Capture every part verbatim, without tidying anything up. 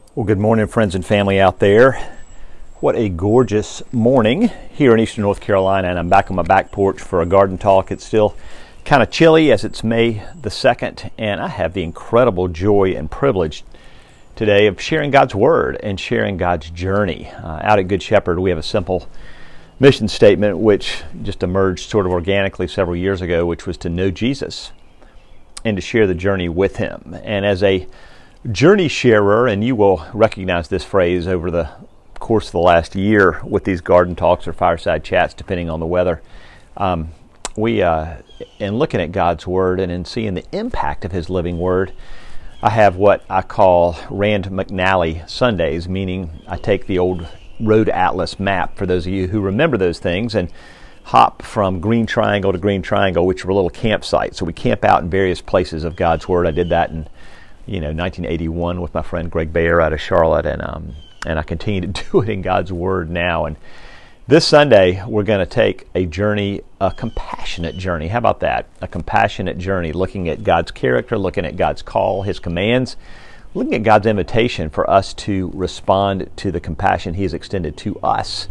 Well, good morning, friends and family out there. What a gorgeous morning here in Eastern North Carolina, and I'm back on my back porch for a garden talk. It's still kind of chilly as it's May the second, and I have the incredible joy and privilege today of sharing God's Word and sharing God's journey. Uh, out at Good Shepherd, we have a simple mission statement which just emerged sort of organically several years ago, which was to know Jesus and to share the journey with Him. And as a journey sharer, and you will recognize this phrase over the course of the last year with these garden talks or fireside chats, depending on the weather, um, we, uh, in looking at God's Word and in seeing the impact of His living Word, I have what I call Rand McNally Sundays, meaning I take the old road atlas map, for those of you who remember those things, and hop from Green Triangle to Green Triangle, which were little campsites. So we camp out in various places of God's Word. I did that in you know, nineteen eighty-one with my friend Greg Bayer out of Charlotte, and um, and I continue to do it in God's Word now. And this Sunday, we're going to take a journey, a compassionate journey. How about that? A compassionate journey, looking at God's character, looking at God's call, His commands, looking at God's invitation for us to respond to the compassion He has extended to us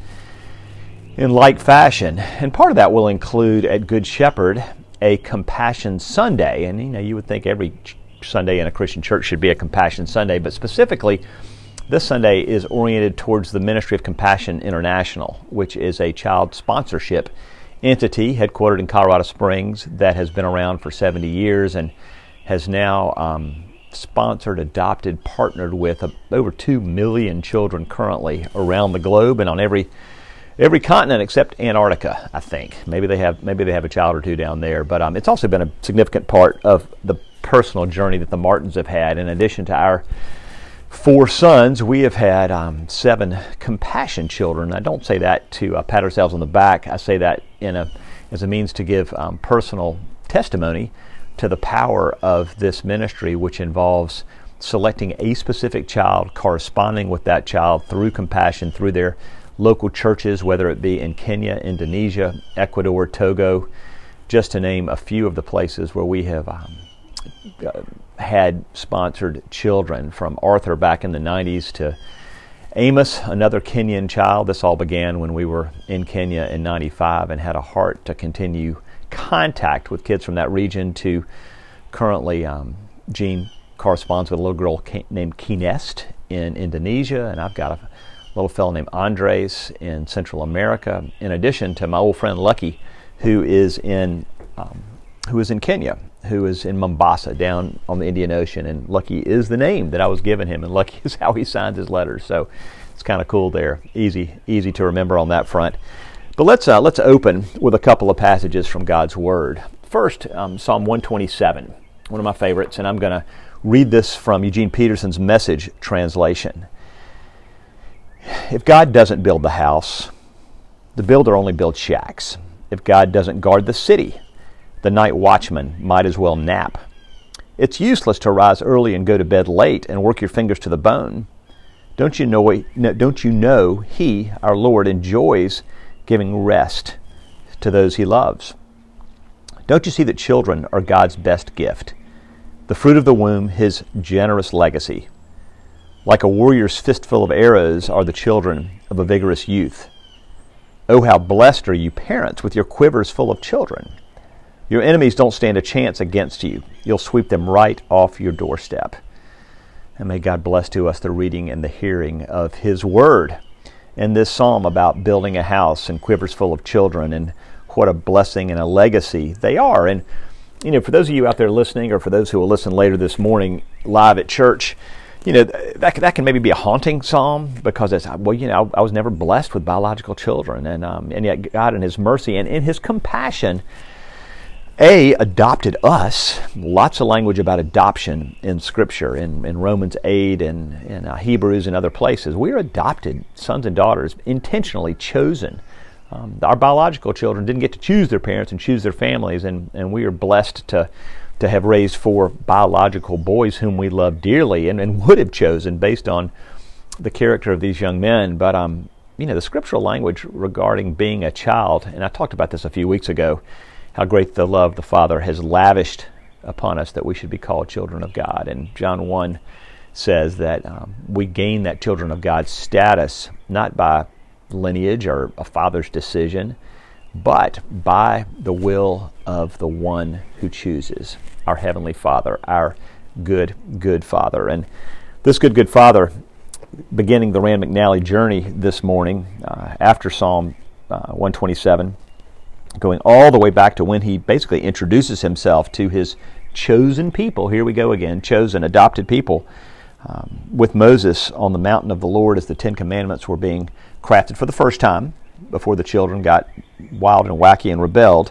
in like fashion. And part of that will include at Good Shepherd a Compassion Sunday. And you know, you would think every Sunday in a Christian church should be a Compassion Sunday, but specifically this Sunday is oriented towards the Ministry of Compassion International, which is a child sponsorship entity headquartered in Colorado Springs that has been around for seventy years and has now um, sponsored, adopted, partnered with uh, over two million children currently around the globe and on every every continent except Antarctica, I think. Maybe they have maybe they have a child or two down there, but um, it's also been a significant part of the personal journey that the Martins have had. In addition to our four sons, we have had um, seven compassion children. I don't say that to uh, pat ourselves on the back. I say that in a as a means to give um, personal testimony to the power of this ministry, which involves selecting a specific child, corresponding with that child through compassion, through their local churches, whether it be in Kenya, Indonesia, Ecuador, Togo, just to name a few of the places where we have um, Uh, had sponsored children, from Arthur back in the nineties to Amos, another Kenyan child. This all began when we were in Kenya in ninety-five and had a heart to continue contact with kids from that region, to currently um, Gene corresponds with a little girl named Kinest in Indonesia, and I've got a little fellow named Andres in Central America, in addition to my old friend Lucky, who is in um, who is in Kenya, who is in Mombasa down on the Indian Ocean, and Lucky is the name that I was giving him, and Lucky is how he signs his letters. So it's kind of cool there, easy easy to remember on that front. But let's uh, let's open with a couple of passages from God's Word. First, um, Psalm one twenty-seven, one of my favorites, and I'm going to read this from Eugene Peterson's Message translation. If God doesn't build the house, the builder only builds shacks. If God doesn't guard the city, the night watchman might as well nap. It's useless to rise early and go to bed late and work your fingers to the bone. Don't you know, don't you know He, our Lord, enjoys giving rest to those He loves? Don't you see that children are God's best gift, the fruit of the womb, His generous legacy? Like a warrior's fistful of arrows are the children of a vigorous youth. Oh, how blessed are you parents with your quivers full of children. Your enemies don't stand a chance against you. You'll sweep them right off your doorstep. And may God bless to us the reading and the hearing of His Word. And this psalm about building a house and quivers full of children, and what a blessing and a legacy they are. And, you know, for those of you out there listening, or for those who will listen later this morning live at church, you know, that, that can maybe be a haunting psalm, because it's, well, you know, I was never blessed with biological children. And, um, and yet God in His mercy and in His compassion, A, adopted us. Lots of language about adoption in Scripture, in, in Romans eight and in uh, Hebrews and other places. We are adopted sons and daughters, intentionally chosen. Um, our biological children didn't get to choose their parents and choose their families, and, and we are blessed to to have raised four biological boys whom we love dearly and, and would have chosen based on the character of these young men. But um, you know, the scriptural language regarding being a child, and I talked about this a few weeks ago, how great the love the Father has lavished upon us that we should be called children of God. And John one says that um, we gain that children of God status not by lineage or a father's decision, but by the will of the one who chooses, our Heavenly Father, our good, good Father. And this good, good Father, beginning the Rand McNally journey this morning, uh, after Psalm uh, one twenty-seven, going all the way back to when he basically introduces himself to his chosen people. Here we go again, chosen, adopted people, um, with Moses on the mountain of the Lord as the Ten Commandments were being crafted for the first time before the children got wild and wacky and rebelled.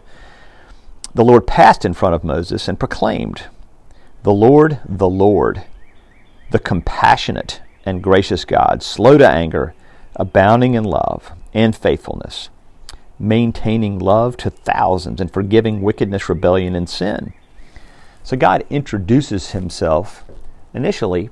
The Lord passed in front of Moses and proclaimed, "The Lord, the Lord, the compassionate and gracious God, slow to anger, abounding in love and faithfulness, maintaining love to thousands and forgiving wickedness, rebellion, and sin." So God introduces himself initially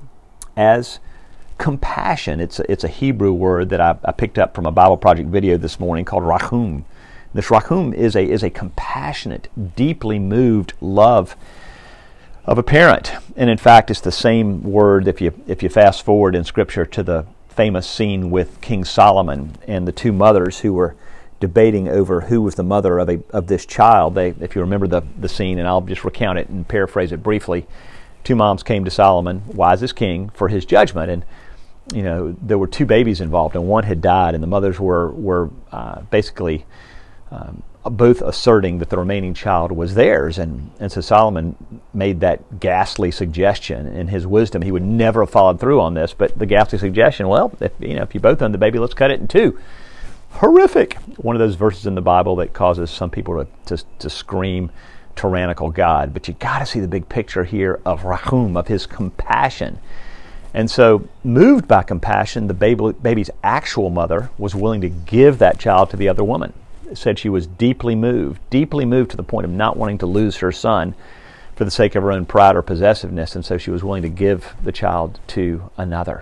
as compassion. It's a, it's a Hebrew word that I, I picked up from a Bible Project video this morning called rachum. This rachum is a is a compassionate, deeply moved love of a parent. And in fact, it's the same word if you if you fast forward in Scripture to the famous scene with King Solomon and the two mothers who were debating over who was the mother of a of this child. They, if you remember the, the scene, and I'll just recount it and paraphrase it briefly, two moms came to Solomon, wise as king, for his judgment. And you know, there were two babies involved, and one had died, and the mothers were were uh, basically um, both asserting that the remaining child was theirs. And, and so Solomon made that ghastly suggestion. In his wisdom, he would never have followed through on this, but the ghastly suggestion, well, if you know, if you both own the baby, let's cut it in two. Horrific. One of those verses in the Bible that causes some people to to, to scream tyrannical God. But you got to see the big picture here of rachum, of his compassion. And so, moved by compassion, the baby, baby's actual mother was willing to give that child to the other woman. It said she was deeply moved, deeply moved to the point of not wanting to lose her son for the sake of her own pride or possessiveness, and so she was willing to give the child to another.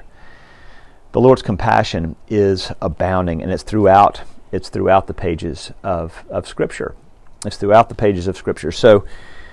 The Lord's compassion is abounding, and it's throughout it's throughout the pages of, of Scripture. It's throughout the pages of Scripture. So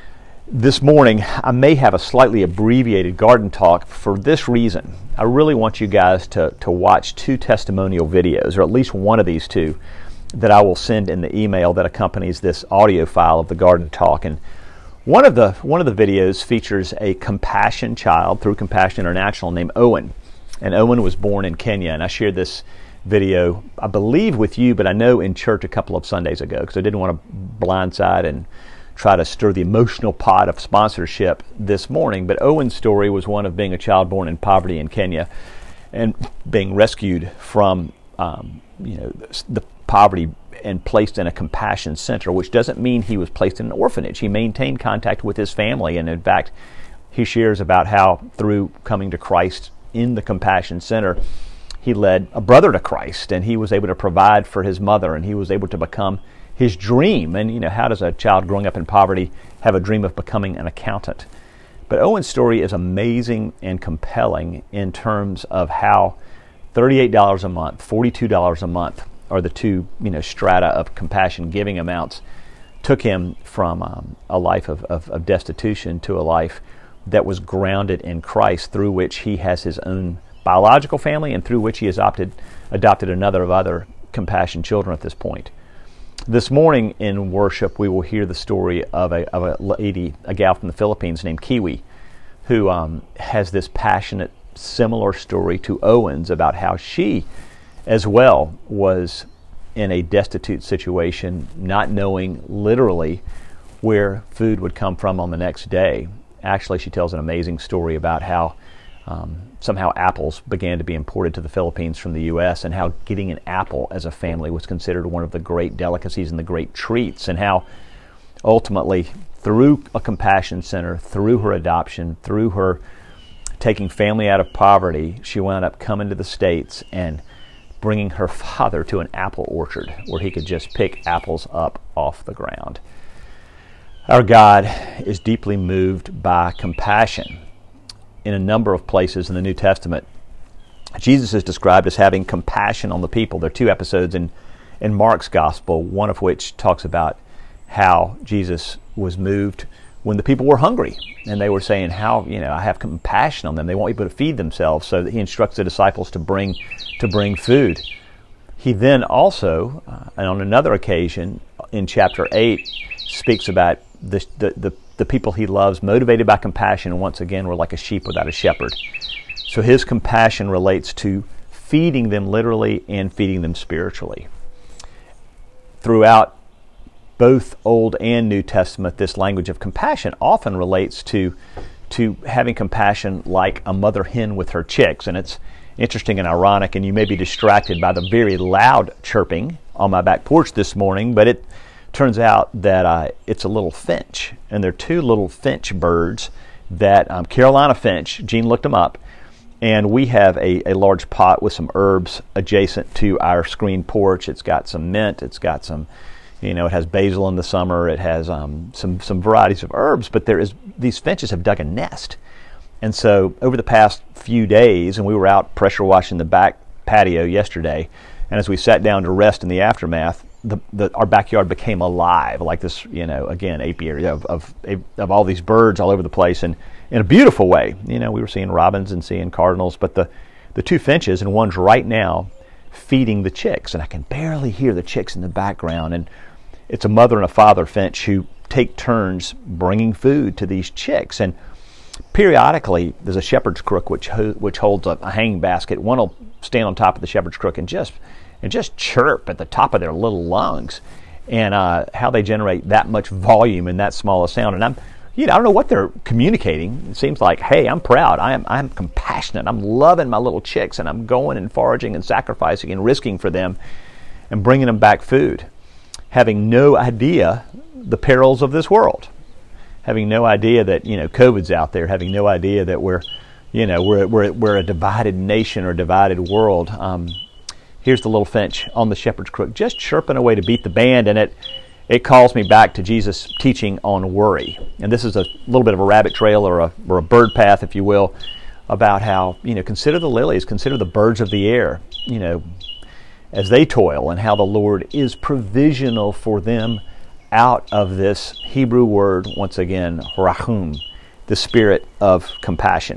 this morning, I may have a slightly abbreviated garden talk for this reason. I really want you guys to, to watch two testimonial videos, or at least one of these two, that I will send in the email that accompanies this audio file of the garden talk. And one of the one of the videos features a compassion child through Compassion International named Owen. And Owen was born in Kenya, and I shared this video, I believe, with you, but I know in church a couple of Sundays ago, because I didn't want to blindside and try to stir the emotional pot of sponsorship this morning. But Owen's story was one of being a child born in poverty in Kenya and being rescued from um, you know the poverty and placed in a compassion center, which doesn't mean he was placed in an orphanage. He maintained contact with his family, and in fact, he shares about how through coming to Christ in the compassion center, he led a brother to Christ, and he was able to provide for his mother, and he was able to become his dream. And you know, how does a child growing up in poverty have a dream of becoming an accountant? But Owen's story is amazing and compelling in terms of how thirty-eight dollars a month, forty-two dollars a month are the two you know strata of compassion giving amounts, took him from um, a life of, of, of destitution to a life that was grounded in Christ, through which he has his own biological family and through which he has adopted, adopted another of other compassion children at this point. This morning in worship, we will hear the story of a, of a lady, a gal from the Philippines named Kiwi, who um, has this passionate, similar story to Owen's about how she, as well, was in a destitute situation, not knowing literally where food would come from on the next day. Actually, she tells an amazing story about how um, somehow apples began to be imported to the Philippines from the U S, and how getting an apple as a family was considered one of the great delicacies and the great treats, and how ultimately, through a compassion center, through her adoption, through her taking family out of poverty, she wound up coming to the States and bringing her father to an apple orchard where he could just pick apples up off the ground. Our God is deeply moved by compassion. In a number of places in the New Testament, Jesus is described as having compassion on the people. There are two episodes in, in Mark's Gospel, one of which talks about how Jesus was moved when the people were hungry, and they were saying, how, you know, I have compassion on them. They won't be able to feed themselves, so that he instructs the disciples to bring to bring food. He then also, uh, and on another occasion in chapter eight, speaks about the, the, the, the people he loves, motivated by compassion, and once again, were like a sheep without a shepherd. So his compassion relates to feeding them literally and feeding them spiritually. Throughout both Old and New Testament, this language of compassion often relates to to having compassion like a mother hen with her chicks. And it's interesting and ironic, and you may be distracted by the very loud chirping on my back porch this morning, but it turns out that uh, it's a little finch. And they're two little finch birds that, um, Carolina finch, Gene looked them up, and we have a, a large pot with some herbs adjacent to our screen porch. It's got some mint, it's got some, you know, it has basil in the summer. It has um, some some varieties of herbs, but there is these finches have dug a nest, and so over the past few days, and we were out pressure washing the back patio yesterday, and as we sat down to rest in the aftermath, the, the our backyard became alive, like this, you know, again apiary of of of all these birds all over the place, and in a beautiful way. You know, we were seeing robins and seeing cardinals, but the the two finches, and one's right now feeding the chicks, and I can barely hear the chicks in the background, and it's a mother and a father finch who take turns bringing food to these chicks. And periodically, there's a shepherd's crook which ho- which holds a, a hanging basket. One will stand on top of the shepherd's crook and just and just chirp at the top of their little lungs, and uh, how they generate that much volume in that small a sound. And I'm, you know, I don't know what they're communicating. It seems like, hey, I'm proud. I am I'm compassionate. I'm loving my little chicks, and I'm going and foraging and sacrificing and risking for them and bringing them back food, having no idea the perils of this world, having no idea that, you know, COVID's out there, having no idea that we're, you know, we're we're we're a divided nation or a divided world. Um, here's the little finch on the shepherd's crook, just chirping away to beat the band, and it it calls me back to Jesus' teaching on worry. And this is a little bit of a rabbit trail or a or a bird path, if you will, about how, you know, consider the lilies, consider the birds of the air, you know, as they toil, and how the Lord is provisional for them out of this Hebrew word, once again, rachum, the spirit of compassion.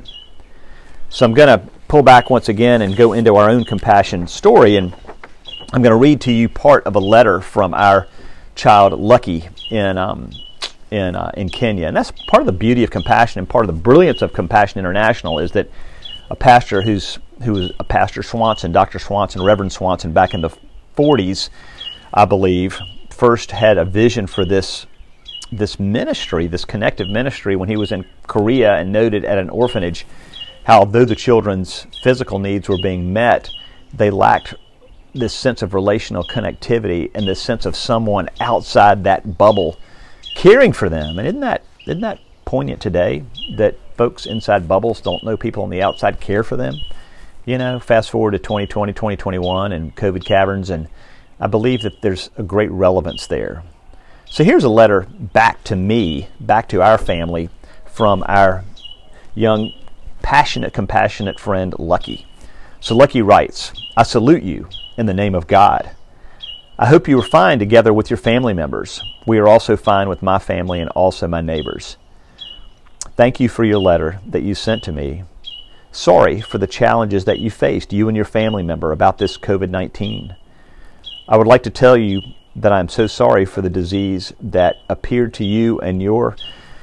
So I'm going to pull back once again and go into our own compassion story, and I'm going to read to you part of a letter from our child Lucky in um, in uh, in Kenya. And that's part of the beauty of compassion, and part of the brilliance of Compassion International is that a pastor who's who was a Pastor Swanson, Doctor Swanson, Reverend Swanson, back in the forties, I believe, first had a vision for this this ministry, this connective ministry, when he was in Korea, and noted at an orphanage how, although the children's physical needs were being met, they lacked this sense of relational connectivity and this sense of someone outside that bubble caring for them. And isn't that isn't that poignant today, that folks inside bubbles don't know people on the outside care for them? You know, fast forward to twenty twenty, twenty twenty-one and COVID caverns, and I believe that there's a great relevance there. So here's a letter back to me, back to our family, from our young, passionate, compassionate friend, Lucky. So Lucky writes, I salute you in the name of God. I hope you are fine together with your family members. We are also fine with my family and also my neighbors. Thank you for your letter that you sent to me. Sorry for the challenges that you faced, you and your family member, about this COVID nineteen. I would like to tell you that I am so sorry for the disease that appeared to you and your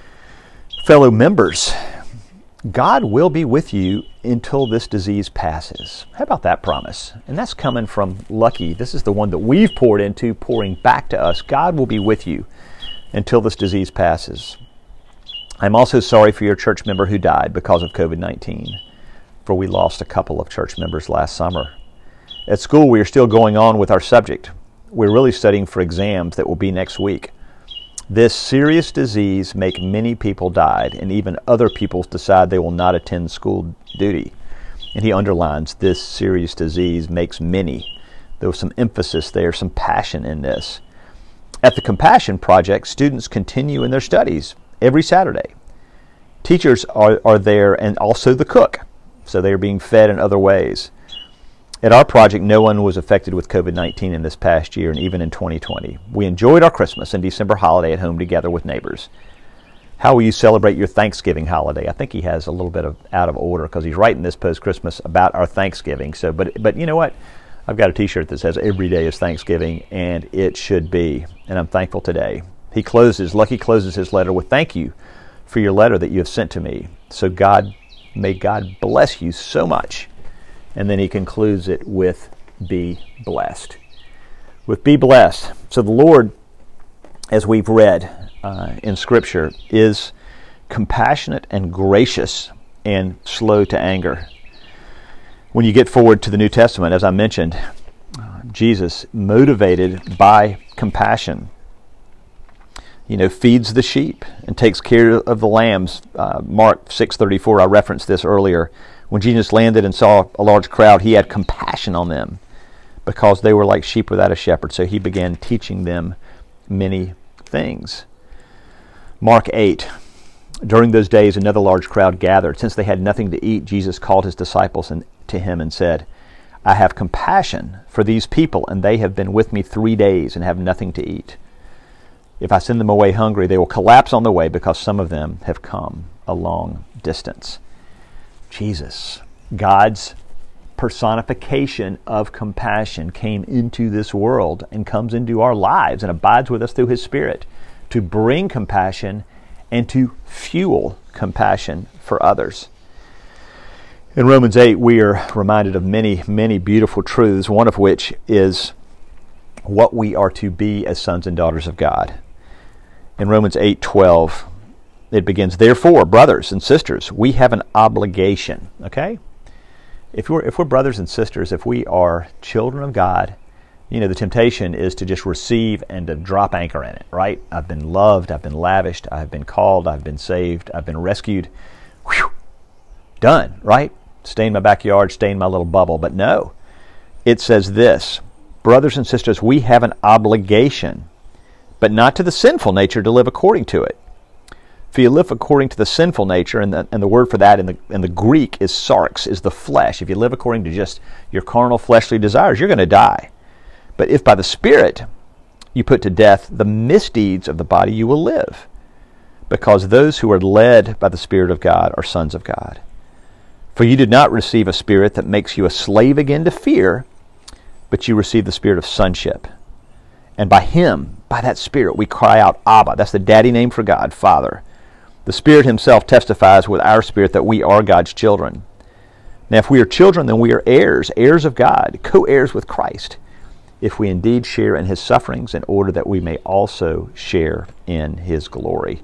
fellow members. God will be with you until this disease passes. How about that promise? And that's coming from Lucky. This is the one that we've poured into, pouring back to us. God will be with you until this disease passes. I'm also sorry for your church member who died because of COVID nineteen, for we lost a couple of church members last summer. At school, we are still going on with our subject. We're really studying for exams that will be next week. This serious disease makes many people died, and even other people decide they will not attend school duty. And he underlines, this serious disease makes many. There was some emphasis there, some passion in this. At the Compassion Project, students continue in their studies every Saturday. Teachers are, are there, and also the cook, so they are being fed in other ways. At our project, no one was affected with COVID nineteen in this past year, and even in twenty twenty. We enjoyed our Christmas and December holiday at home together with neighbors. How will you celebrate your Thanksgiving holiday? I think he has a little bit of out of order because he's writing this post-Christmas about our Thanksgiving. So, but but you know what? I've got a T-shirt that says every day is Thanksgiving, and it should be. And I'm thankful today. He closes, Lucky closes his letter with thank you for your letter that you have sent to me. So God, may God bless you so much. And then he concludes it with be blessed. With be blessed. So the Lord, as we've read uh, in Scripture, is compassionate and gracious and slow to anger. When you get forward to the New Testament, as I mentioned, uh, Jesus, motivated by compassion, you know, feeds the sheep and takes care of the lambs. Uh, Mark six thirty-four, I referenced this earlier. When Jesus landed and saw a large crowd, he had compassion on them because they were like sheep without a shepherd. So he began teaching them many things. Mark eight, during those days another large crowd gathered. Since they had nothing to eat, Jesus called his disciples and, to him and said, I have compassion for these people, and they have been with me three days and have nothing to eat. If I send them away hungry, they will collapse on the way because some of them have come a long distance. Jesus, God's personification of compassion, came into this world and comes into our lives and abides with us through his Spirit to bring compassion and to fuel compassion for others. In Romans eight, we are reminded of many, many beautiful truths, one of which is what we are to be as sons and daughters of God. In Romans eight twelve, it begins, therefore, brothers and sisters, we have an obligation, okay? If we're, if we're brothers and sisters, if we are children of God, you know, the temptation is to just receive and to drop anchor in it, right? I've been loved, I've been lavished, I've been called, I've been saved, I've been rescued. Whew, done, right? Stay in my backyard, stay in my little bubble. But no, it says this, brothers and sisters, we have an obligation, but not to the sinful nature to live according to it. If you live according to the sinful nature, and the, and the word for that in the in the Greek is sarx, is the flesh. If you live according to just your carnal fleshly desires, you're going to die. But if by the Spirit you put to death the misdeeds of the body, you will live. Because those who are led by the Spirit of God are sons of God. For you did not receive a spirit that makes you a slave again to fear, but you received the spirit of sonship. And by Him, by that Spirit, we cry out, Abba. That's the daddy name for God, Father. The Spirit Himself testifies with our spirit that we are God's children. Now, if we are children, then we are heirs, heirs of God, co-heirs with Christ, if we indeed share in His sufferings, in order that we may also share in His glory.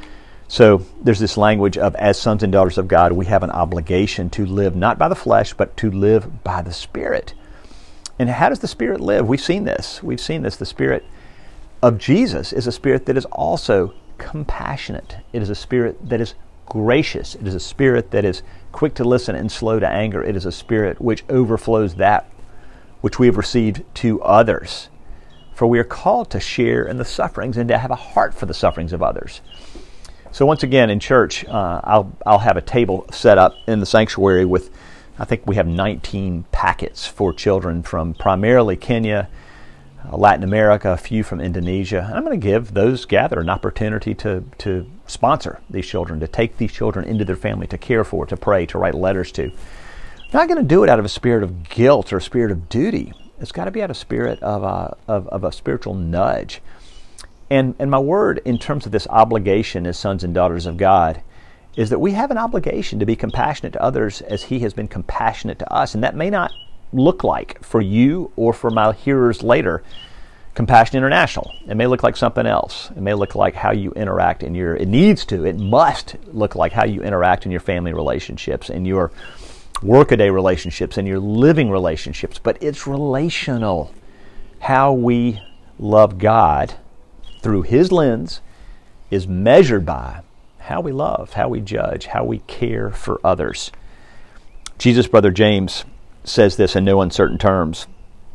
So there's this language of, as sons and daughters of God, we have an obligation to live not by the flesh, but to live by the Spirit. And how does the Spirit live? We've seen this. We've seen this. The Spirit of Jesus is a Spirit that is also compassionate. It is a Spirit that is gracious. It is a Spirit that is quick to listen and slow to anger. It is a Spirit which overflows that which we have received to others. For we are called to share in the sufferings and to have a heart for the sufferings of others. So once again, in church, uh, I'll I'll have a table set up in the sanctuary with, I think we have nineteen packets for children from primarily Kenya, uh, Latin America, a few from Indonesia. And I'm going to give those gathered an opportunity to, to sponsor these children, to take these children into their family, to care for, to pray, to write letters to. I'm not going to do it out of a spirit of guilt or a spirit of duty. It's got to be out of a spirit of a, of, of a spiritual nudge. And, and my word in terms of this obligation as sons and daughters of God is that we have an obligation to be compassionate to others as He has been compassionate to us. And that may not look like, for you or for my hearers later, Compassion International. It may look like something else. It may look like how you interact in your, it needs to, it must look like how you interact in your family relationships, in your workaday relationships, in your living relationships. But it's relational. How we love God through His lens is measured by how we love, how we judge, how we care for others. Jesus' brother James says this in no uncertain terms.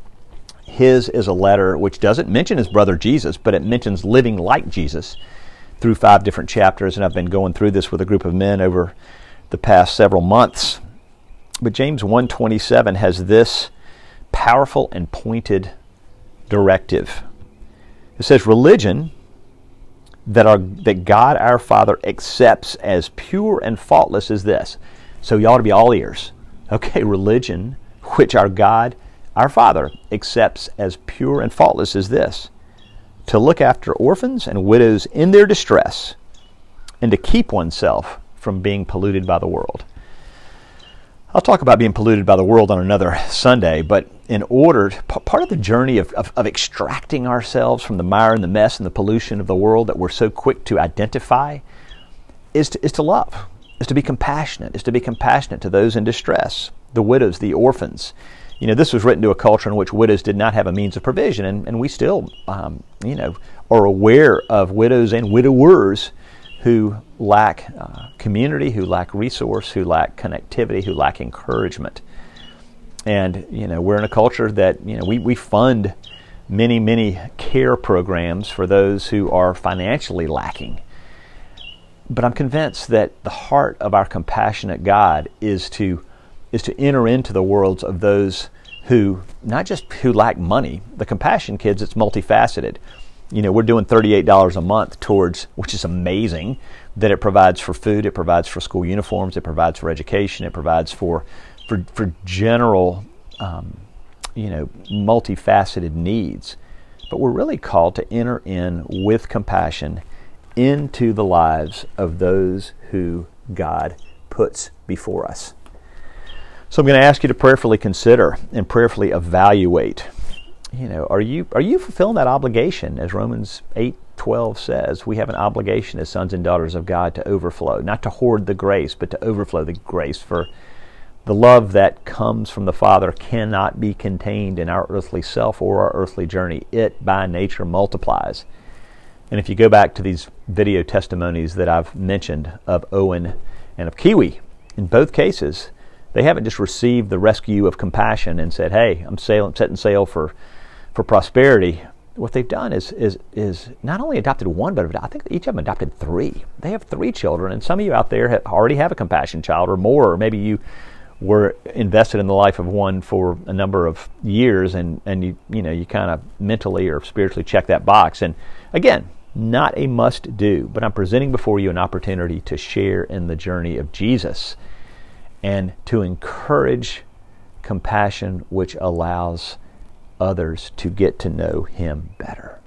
His is a letter which doesn't mention his brother Jesus, but it mentions living like Jesus through five different chapters, and I've been going through this with a group of men over the past several months. But James one twenty-seven has this powerful and pointed directive. It says, religion that our that God our Father accepts as pure and faultless is this. So you ought to be all ears. Okay, religion, which our God, our Father, accepts as pure and faultless is this: to look after orphans and widows in their distress, and to keep oneself from being polluted by the world. I'll talk about being polluted by the world on another Sunday, but in order, p- part of the journey of, of, of extracting ourselves from the mire and the mess and the pollution of the world that we're so quick to identify is to, is to love, is to be compassionate, is to be compassionate to those in distress, the widows, the orphans. You know, this was written to a culture in which widows did not have a means of provision, and, and we still, um, you know, are aware of widows and widowers who lack uh, community, who lack resource, who lack connectivity, who lack encouragement. And, you know, we're in a culture that, you know, we, we fund many, many care programs for those who are financially lacking. But I'm convinced that the heart of our compassionate God is to is to enter into the worlds of those who, not just who lack money. The Compassion Kids, it's multifaceted. You know, we're doing thirty-eight dollars a month towards, which is amazing, that it provides for food, it provides for school uniforms, it provides for education, it provides for for, for general, um, you know, multifaceted needs. But we're really called to enter in with compassion into the lives of those who God puts before us. So I'm going to ask you to prayerfully consider and prayerfully evaluate. You know, are you are you fulfilling that obligation? As Romans eight twelve says, we have an obligation as sons and daughters of God to overflow, not to hoard the grace, but to overflow the grace. For the love that comes from the Father cannot be contained in our earthly self or our earthly journey. It, by nature, multiplies. And if you go back to these video testimonies that I've mentioned of Owen and of Kiwi, in both cases, they haven't just received the rescue of compassion and said, hey, I'm sailing, setting sail for, for prosperity. What they've done is, is, is not only adopted one, but I think each of them adopted three. They have three children, and some of you out there have already have a compassion child or more, or maybe you were invested in the life of one for a number of years, and, and you, you know, you kind of mentally or spiritually check that box. And again, not a must do, but I'm presenting before you an opportunity to share in the journey of Jesus and to encourage compassion, which allows others to get to know Him better.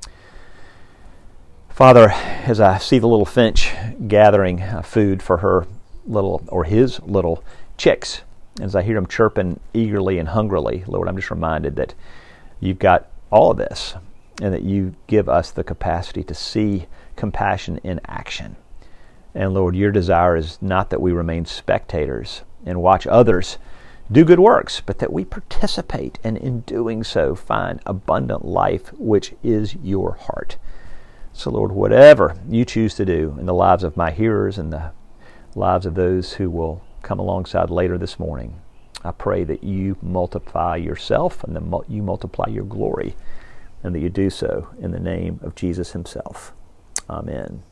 Father, as I see the little finch gathering food for her little, or his little chicks, as I hear them chirping eagerly and hungrily, Lord, I'm just reminded that You've got all of this, and that You give us the capacity to see compassion in action. And Lord, Your desire is not that we remain spectators and watch others do good works, but that we participate, and in doing so find abundant life, which is Your heart. So Lord, whatever You choose to do in the lives of my hearers and the lives of those who will come alongside later this morning, I pray that You multiply Yourself and that You multiply Your glory, and that You do so in the name of Jesus Himself. Amen.